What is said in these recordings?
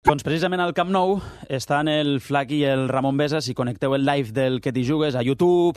Doncs precisament al Camp Nou estan el Flaqui i el Ramon Besa. Si connecteu el live del Que t'hi jugues a YouTube,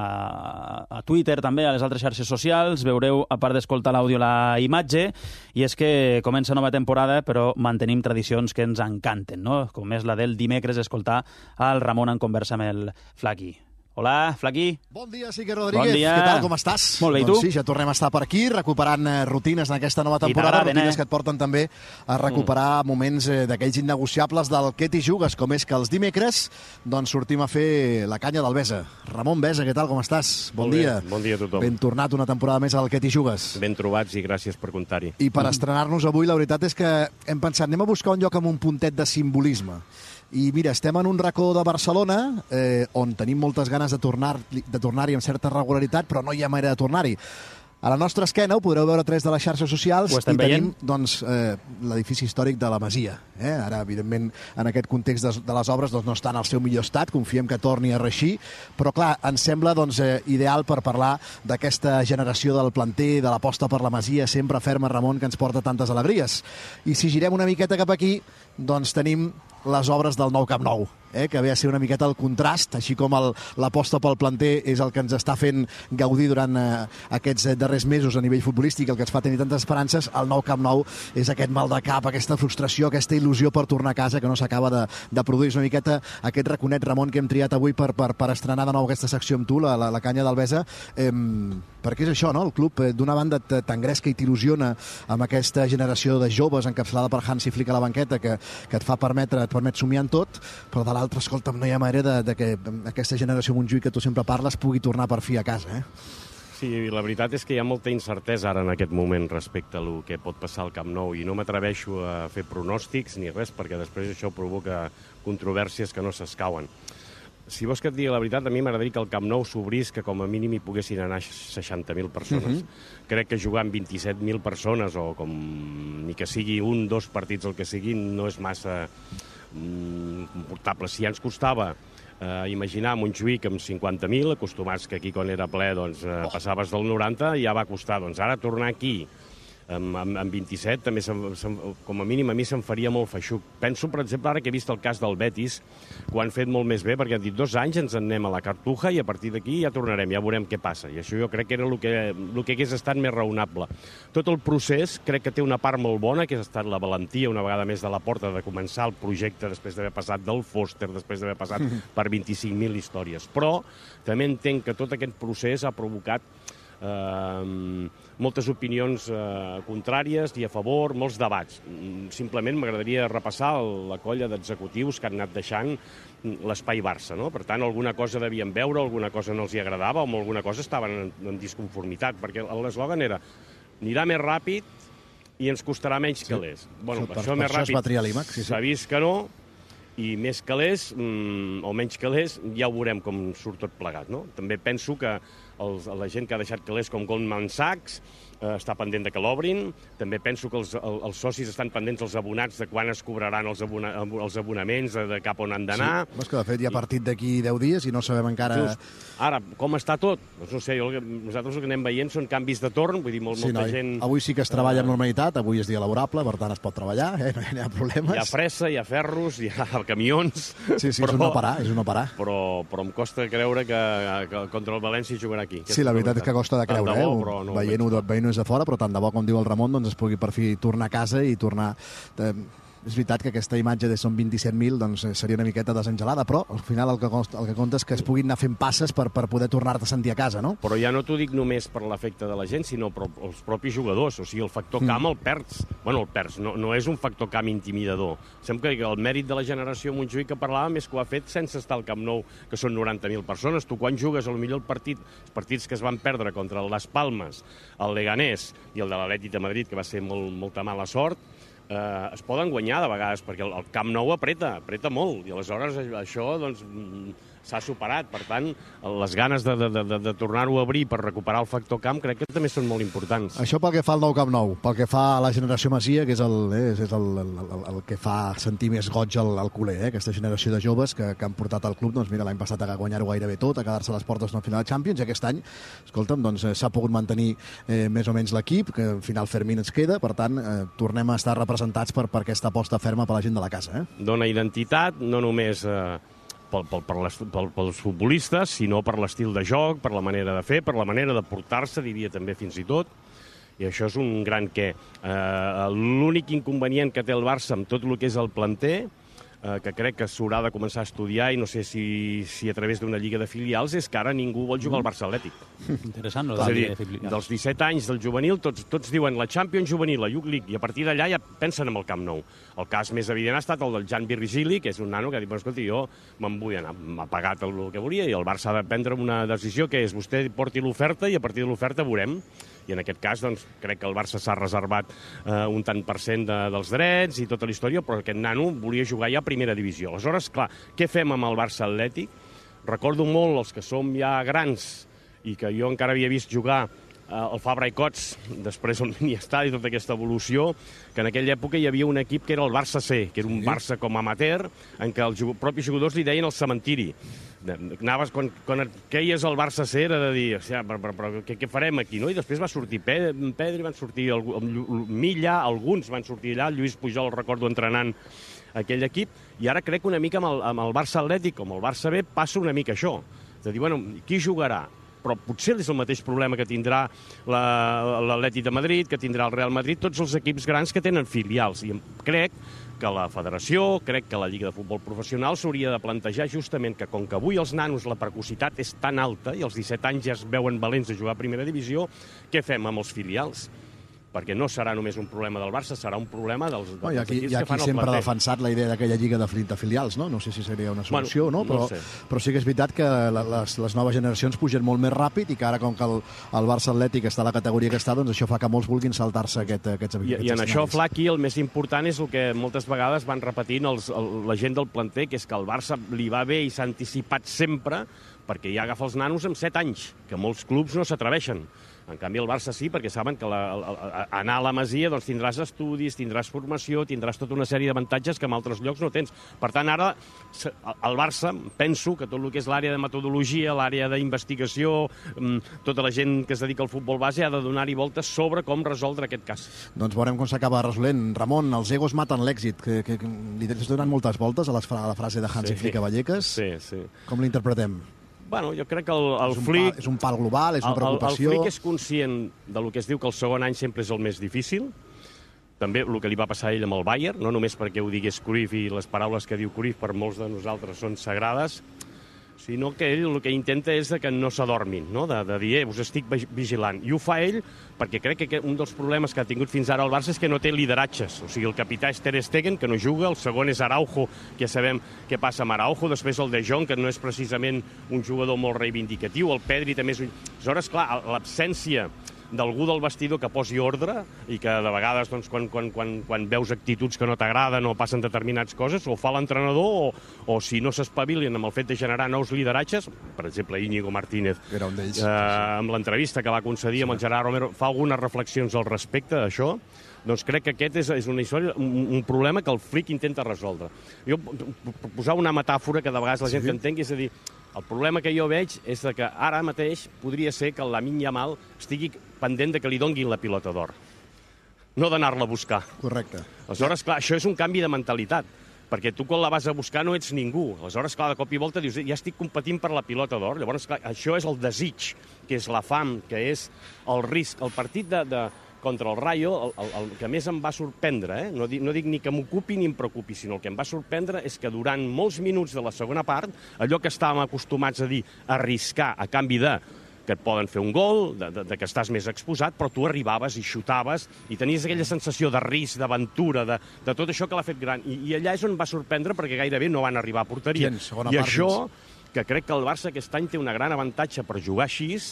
a Twitter també, a les altres xarxes socials, veureu, a part d'escoltar l'àudio, la imatge. I és que comença nova temporada, però mantenim tradicions que ens encanten, no? Com és la del dimecres, escoltar al Ramon en conversa amb el Flaqui. Hola, Flaqui. Bon dia, Sique Rodríguez. Bon dia. Què tal, com estàs? Molt bé, i tu? Doncs sí, ja tornem a estar per aquí, recuperant rutines en aquesta nova temporada, rutines que et porten també a recuperar moments d'aquells innegociables del Que t'hi jugues, com és que els dimecres doncs sortim a fer la canya del Besa. Ramon Besa, què tal, com estàs? Bon dia. Bon dia a tothom. Ben tornat una temporada més al Que t'hi jugues. Ben trobats i gràcies per comptar-hi. I per estrenar-nos avui, la veritat és que hem pensat, anem a buscar un lloc amb un puntet de simbolisme. I mira, estem en un racó de Barcelona on tenim moltes ganes de tornar-hi amb certa regularitat, però no hi ha manera de tornar-hi. A la nostra esquena ho podreu veure a través de les xarxes socials i tenim doncs, l'edifici històric de la Masia. Ara, evidentment, en aquest context de les obres doncs, no està en el seu millor estat, confiem que torni a reeixir, però clar, ens sembla doncs, ideal per parlar d'aquesta generació del planter, de l'aposta per la Masia, sempre ferma, Ramon, que ens porta tantes alegries. I si girem una miqueta cap aquí, doncs tenim les obres del nou Camp Nou, que ve a ser una miqueta el contrast, així com l'aposta pel planter és el que ens està fent gaudir durant aquests darrers mesos a nivell futbolístic, el que ens fa tenir tantes esperances. El nou Camp Nou és aquest mal de cap, aquesta frustració, aquesta il·lusió per tornar a casa que no s'acaba de produir. És una miqueta aquest raconet, Ramon, que hem triat avui per estrenar de nou aquesta secció amb tu, la canya del Besa, perquè és això, no? El club, d'una banda, t'engresca i t'il·lusiona amb aquesta generació de joves encapçalada per Hansi Flick a la banqueta que et permet somiar en tot, però de l'altre, escolta'm, no hi ha manera de que aquesta generació Montjuïc que tu sempre parles pugui tornar per fi a casa, Sí, la veritat és que hi ha molta incertesa ara en aquest moment respecte a el que pot passar al Camp Nou i no m'atreveixo a fer pronòstics ni res perquè després això provoca controvèrsies que no s'escauen. Si vols que et digui la veritat, a mi m'agradaria que el Camp Nou s'obrís, que com a mínim hi poguessin anar 60.000 persones. Crec que jugar amb 27.000 persones o com ni que sigui un, dos partits el que sigui, no és massa confortable. Si ja ens costava imaginar Montjuïc amb 50.000, acostumats que aquí quan era ple doncs, passaves del 90, ja va costar. Doncs ara tornar aquí amb 27, també com a mínim a mi se'm faria molt feixuc. Penso, per exemple, ara que he vist el cas del Betis, que ho han fet molt més bé, perquè han dit 2 anys ens en anem a la Cartuja i a partir d'aquí ja tornarem, ja veurem què passa. I això jo crec que era el que hagués estat més raonable. Tot el procés crec que té una part molt bona, que ha estat la valentia, una vegada més de la porta, de començar el projecte després d'haver passat del Foster, després d'haver passat per 25.000 històries. Però també entenc que tot aquest procés ha provocat moltes opinions contràries i a favor, molts debats. Simplement m'agradaria repassar la colla d'executius que han anat deixant l'espai Barça, no? Per tant, alguna cosa devien veure, alguna cosa no els hi agradava o alguna cosa estaven en disconformitat, perquè l'eslògan era anirà més ràpid i ens costarà menys calés. Bueno, això més ràpid s'ha vist que no, i més calés o menys calés ja ho veurem com surt tot plegat, no? També penso que la gent que ha deixat calés com Goldman Sachs està pendent de que l'obrin. També penso que els socis estan pendents dels abonats de quan es cobraran els abonaments, de cap on han d'anar. Sí, és que de fet hi ha partit d'aquí 10 dies i no sabem encara... Just. Ara, com està tot? Doncs no sé, nosaltres el que anem veient són canvis de torn, vull dir, molta gent... Avui sí que es treballa amb normalitat, avui és dia laborable, per tant es pot treballar, no hi ha problemes. Hi ha fressa, hi ha ferros, hi ha camions... Sí, però, és un no parar. Però em costa creure que contra el València jugarà aquí. Sí, la veritat és que costa de creure, veient-ho des de fora, però tant de bo, com diu el Ramon, doncs es pugui per fi tornar a casa i tornar... És veritat que aquesta imatge de són 27.000 doncs seria una miqueta desengelada, però al final el que compta és que es puguin anar fent passes per poder tornar-te a sentir a casa, no? Però ja no t'ho dic només per l'efecte de la gent, sinó per els propis jugadors. O sigui, el factor camp el perds. Bueno, el perds, no és un factor camp intimidador. Sembla que el mèrit de la generació Montjuïc que parlàvem és que ho ha fet sense estar al Camp Nou, que són 90.000 persones. Tu quan jugues el millor els partits que es van perdre contra el Las Palmas, el Leganés i el de l'Atlètic de Madrid, que va ser molta mala sort, es poden guanyar de vegades, perquè el Camp Nou apreta molt, i aleshores això doncs, s'ha superat. Per tant, les ganes de tornar-ho a obrir per recuperar el factor camp crec que també són molt importants. Això pel que fa al nou Camp Nou, pel que fa a la generació Masia, que és el que fa sentir més goig al culer, aquesta generació de joves que han portat al club, doncs mira, l'any passat a guanyar-ho gairebé tot, a quedar-se a les portes d'una final de Champions, i aquest any, escolta'm, doncs s'ha pogut mantenir més o menys l'equip, que al final Fermín ens queda, per tant, tornem a estar representats per aquesta aposta ferma per la gent de la casa. Dona identitat, no només pels futbolistes, sinó per l'estil de joc, per la manera de fer, per la manera de portar-se, diria també fins i tot, i això és un gran què. L'únic inconvenient que té el Barça amb tot el que és el planter, que crec que s'haurà de començar a estudiar, i no sé si a través d'una lliga de filials, és que ara ningú vol jugar al Barça Atlètic. Interessant, no? És a dir, dels 17 anys del juvenil, tots diuen la Champions juvenil, la Youth League, i a partir d'allà ja pensen en el Camp Nou. El cas més evident ha estat el del Jan Virgili, que és un nano que ha dit, escolti, jo me'n vull anar, m'ha pagat el que volia, i el Barça ha de prendre una decisió que és vostè porti l'oferta i a partir de l'oferta veurem. I en aquest cas, doncs, crec que el Barça s'ha reservat un tant per cent dels drets i tota la història, però aquest nano volia jugar ja a primera divisió. Aleshores, clar, què fem amb el Barça Atlètic? Recordo molt els que som ja grans i que jo encara havia vist jugar el Fabra i Cots, després el mini-estadi, tota aquesta evolució, que en aquella època hi havia un equip que era el Barça C, que era un Barça com amateur, en què els propis jugadors li deien el cementiri. Anaves, quan et queies al Barça C, era de dir, però què farem aquí, no? I després va sortir Pedri, van sortir Milla, alguns van sortir allà, Lluís Pujol, recordo, entrenant aquell equip, i ara crec que una mica amb el Barça Atlètic, com el Barça B, passa una mica això. De dir, bueno, qui jugarà? Però potser és el mateix problema que tindrà l'Atlètic de Madrid, que tindrà el Real Madrid, tots els equips grans que tenen filials. I crec que la federació, crec que la Lliga de Futbol Professional s'hauria de plantejar justament que, com que avui els nanos la precocitat és tan alta i als 17 anys ja es veuen valents de jugar a primera divisió, què fem amb els filials? Perquè no serà només un problema del Barça, serà un problema dels equips que fan el planter. Hi ha qui sempre ha defensat la idea d'aquella lliga de filials, no? No sé si seria una solució, no? Però sí que és veritat que les noves generacions pugen molt més ràpid i que ara, com que el Barça Atlètic està a la categoria que està, doncs això fa que molts vulguin saltar-se aquests I en això, Flaqui, el més important és el que moltes vegades van repetint la gent del planter, que és que el Barça li va bé i s'ha anticipat sempre perquè ja agafa els nanos amb 7 anys, que molts clubs no s'atreveixen. En canvi, el Barça sí, perquè saben que anar a la Masia doncs, tindràs estudis, tindràs formació, tindràs tota una sèrie d'avantatges que en altres llocs no tens. Per tant, ara, el Barça, penso que tot el que és l'àrea de metodologia, l'àrea d'investigació, tota la gent que es dedica al futbol base ha de donar-hi voltes sobre com resoldre aquest cas. Doncs veurem com s'acaba resolent. Ramon, els egos maten l'èxit. Que li tens donant moltes voltes a la frase de Hansi Flick a Vallecas. Sí. Com l'interpretem? Bueno, jo crec que el Flick... És un pal global, és una preocupació... El Flick és conscient del que es diu que el segon any sempre és el més difícil. També el que li va passar a ell amb el Bayern, no només perquè ho digués Cruyff i les paraules que diu Cruyff per molts de nosaltres són sagrades, sinó que ell el que intenta és que no s'adormin, no? De dir, us estic vigilant. I ho fa ell perquè crec que un dels problemes que ha tingut fins ara el Barça és que no té lideratges. O sigui, el capità és Ter Stegen, que no juga, el segon és Araujo, que ja sabem què passa amb Araujo, després el De Jong, que no és precisament un jugador molt reivindicatiu, el Pedri també és un... Aleshores, clar, l'absència d'algú del vestidor que posi ordre i que de vegades doncs, quan veus actituds que no t'agraden o passen determinades coses, o fa l'entrenador o si no s'espavilen amb el fet de generar nous lideratges, per exemple Íñigo Martínez, era un d'ells, amb l'entrevista que va concedir amb el Gerard Romero, fa algunes reflexions al respecte d'això. Doncs crec que aquest és una història, un problema que el Flick intenta resoldre. Jo posar una metàfora que de vegades la gent entengui, és a dir, el problema que jo veig és que ara mateix podria ser que el Lamine Yamal estigui pendent de que li donguin la pilota d'or, no d'anar-la a buscar. Correcte. Aleshores, clar, això és un canvi de mentalitat, perquè tu quan la vas a buscar no ets ningú. Aleshores, clar, de cop i volta dius, ja estic competint per la pilota d'or. Llavors, clar, això és el desig, que és la fam, que és el risc. El partit contra el Rayo, el que més em va sorprendre, no dic ni que m'ocupi ni em preocupi, sinó el que em va sorprendre és que durant molts minuts de la segona part, allò que estàvem acostumats a dir, arriscar a canvi que et poden fer un gol, que estàs més exposat, però tu arribaves i xutaves i tenies aquella sensació de risc, d'aventura, de tot això que l'ha fet gran. I allà és on va sorprendre perquè gairebé no van arribar a porteria. I això, que crec que el Barça aquest any té una gran avantatge per jugar així,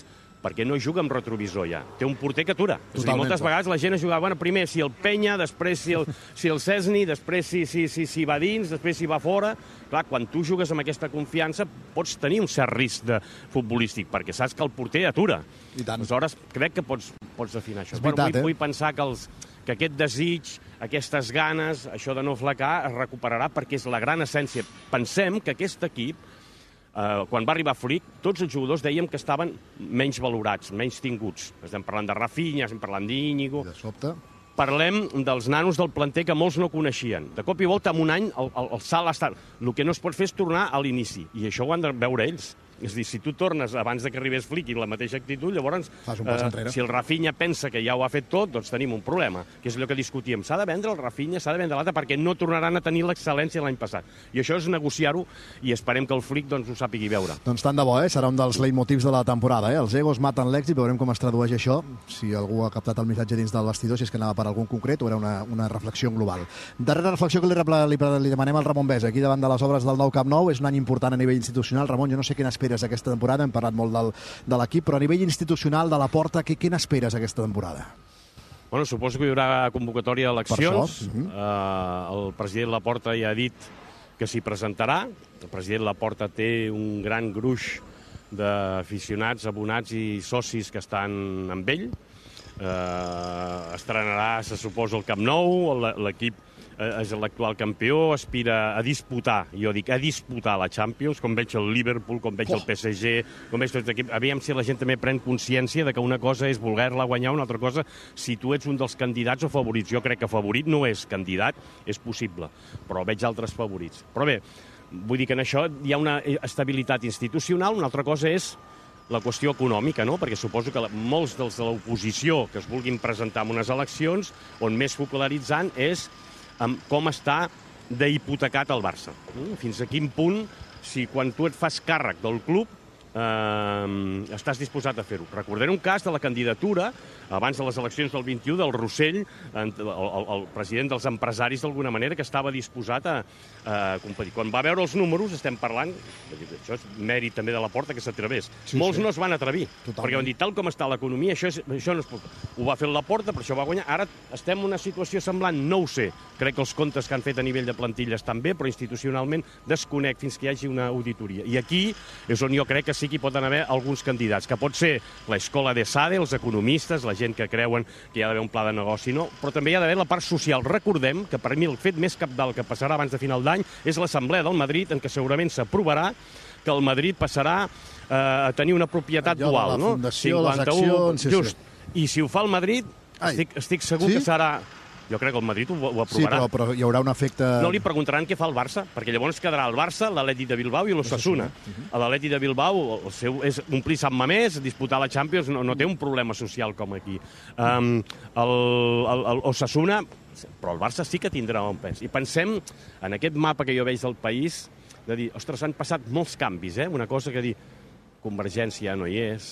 perquè no juga amb retrovisor ja. Té un porter que atura. És a dir, moltes clar. vegades la gent ha jugat, bueno, primer si el penya, després si el Cesni, després si va dins, després si va fora. Clar, quan tu jugues amb aquesta confiança pots tenir un cert risc futbolístic, perquè saps que el porter atura. I tant. Aleshores, crec que pots afinar això. És veritat, Vull pensar que aquest desig, aquestes ganes, això de no flacar, es recuperarà perquè és la gran essència. Pensem que aquest equip, quan va arribar Flick, tots els jugadors dèiem que estaven menys valorats, menys tinguts. Estem parlant de Rafinha, estem parlant d'Íñigo. De sobte... Parlem dels nanos del planter que molts no coneixien. De cop i volta, en un any, el salt ha estat... El que no es pot fer és tornar a l'inici, i això ho han de veure ells. És a dir, si tu tornes abans de que arribés Flick i la mateixa actitud, llavors, fas un pas enrere. Si el Rafinha pensa que ja ho ha fet tot, doncs tenim un problema, que és allò que discutíem. S'ha de vendre el Rafinha, s'ha de vendre l'altre, perquè no tornaran a tenir l'excel·lència l'any passat. I això és negociar-ho, i esperem que el Flick doncs, ho sàpigui veure. Doncs tant de bo, serà un dels leitmotivs de la temporada. Els egos maten l'èxit, veurem com es tradueix això, si algú ha captat el missatge dins del vestidor, si és que anava per algun concret o era una reflexió global. Darrera reflexió que li demanem al Ramon Besa, aquí davant de les obres del nou Camp Nou. És un any important a nivell institucional. Ramon, jo no sé què n'esperes aquesta temporada, hem parlat molt de l'equip, però a nivell institucional, de la Porta, què n'esperes aquesta temporada? Bueno, suposo que hi haurà convocatòria d'eleccions. El president Laporta ja ha dit que s'hi presentarà. El president Laporta té un gran gruix d'aficionats, abonats i socis que estan amb ell. Estrenarà, se suposa, el Camp Nou, l'equip és l'actual campió, aspira a disputar, jo dic, a disputar la Champions, com veig el Liverpool, com veig el PSG, com veig tot l'equip. Aviam si la gent també pren consciència de que una cosa és voler-la guanyar, una altra cosa, si tu ets un dels candidats o favorits. Jo crec que favorit no és candidat, és possible, però veig altres favorits. Però bé, vull dir que en això hi ha una estabilitat institucional, una altra cosa és la qüestió econòmica, no? Perquè suposo que molts dels de l'oposició que es vulguin presentar en unes eleccions, on més focalitzant és amb com està d'hipotecat el Barça. Fins a quin punt, si quan tu et fas càrrec del club, estàs disposat a fer-ho. Recordem un cas de la candidatura, abans de les eleccions del 21, del Rossell, el president dels empresaris, d'alguna manera, que estava disposat a competir. Quan va veure els números, estem parlant, això és mèrit també de la Porta, que s'atrevés. Molts no es van atrevir, perquè van dir, tal com està l'economia, això no es pot. Ho va fer la Porta, per això va guanyar. Ara estem en una situació semblant, no ho sé. Crec que els comptes que han fet a nivell de plantilla estan bé, però institucionalment desconec fins que hi hagi una auditoria. I aquí és on jo crec que sí que hi poden haver alguns candidats, que pot ser l'escola de SADE, els economistes, la gent que creuen que hi ha d'haver un pla de negoci, no, però també hi ha d'haver la part social. Recordem que per mi el fet més cabdal que passarà abans de final d'any és l'Assemblea del Madrid, en què segurament s'aprovarà que el Madrid passarà a tenir una propietat dual, no? La fundació, les accions... Just. I si ho fa el Madrid, estic segur que serà... Jo crec que el Madrid ho aprovarà. Sí, però hi haurà un efecte... No li preguntaran què fa el Barça, perquè llavors quedarà el Barça, l'Atlètic de Bilbao i l'Osasuna. L'Atlètic de Bilbao, el seu és omplir Sant Mamés, disputar la Champions, no té un problema social com aquí. L'Osasuna, però el Barça sí que tindrà un pes. I pensem en aquest mapa que jo veig del país, de dir, ostres, han passat molts canvis, una cosa que dir, Convergència ja no hi és,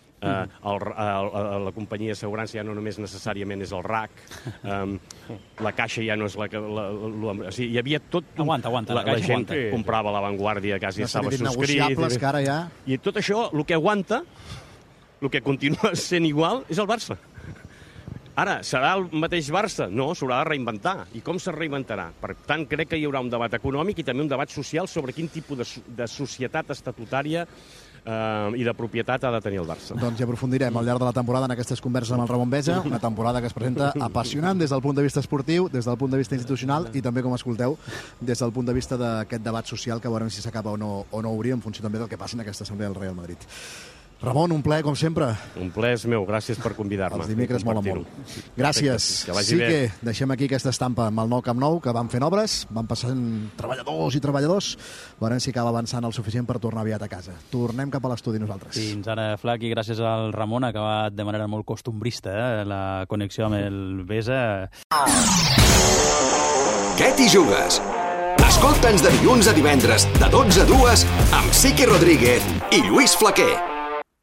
la companyia d'assegurança ja no només necessàriament és el RAC, la Caixa ja no és la que... O sigui, hi havia tot... Aguanta, la gent que comprava La Vanguardia quasi estava subscrit. I tot això, el que aguanta, el que continua sent igual, és el Barça. Ara, serà el mateix Barça? No, s'haurà de reinventar. I com se reinventarà? Per tant, crec que hi haurà un debat econòmic i també un debat social sobre quin tipus de societat estatutària i de propietat ha de tenir el Barça. Doncs ja aprofundirem al llarg de la temporada en aquestes converses amb el Ramon Besa, una temporada que es presenta apassionant des del punt de vista esportiu, des del punt de vista institucional i també, com escolteu, des del punt de vista d'aquest debat social que veurem si s'acaba o no obrir en funció també del que passi en aquesta assemblea del Real Madrid. Ramon, un plaer, com sempre. Un plaer és meu, gràcies per convidar-me. Els dimecres mola molt. Gràcies. Sí que deixem aquí aquesta estampa amb el nou Camp Nou, que van fent obres, van passant treballadors i treballadors, veurem si acaba avançant el suficient per tornar aviat a casa. Tornem cap a l'estudi nosaltres. Fins ara, Flac, i gràcies al Ramon, ha acabat de manera molt costumbrista la connexió amb el Besa. Què t'hi jugues? Escolta'ns de dilluns a divendres, de 12 a 2, amb Sique Rodríguez i Lluís Flaquer.